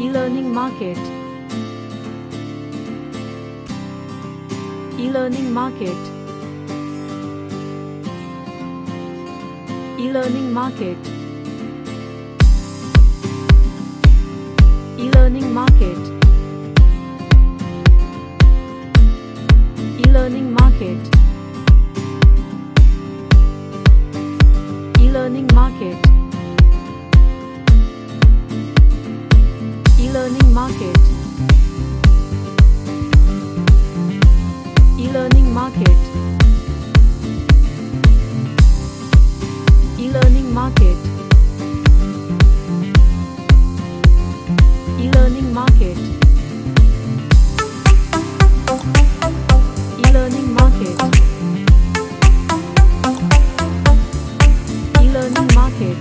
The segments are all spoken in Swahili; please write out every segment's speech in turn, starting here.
E-learning market. E-learning market. E-learning market. E-learning market. E-learning market. E-learning market. E-learning market. E-learning market. E-learning market. E-learning market. E-learning market. E-learning market.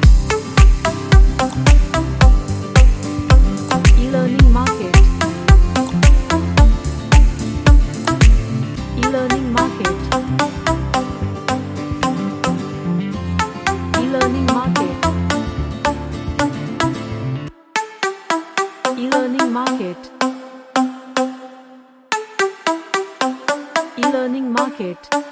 E-learning market. E-learning market. E-learning market. E-learning market. E-learning market.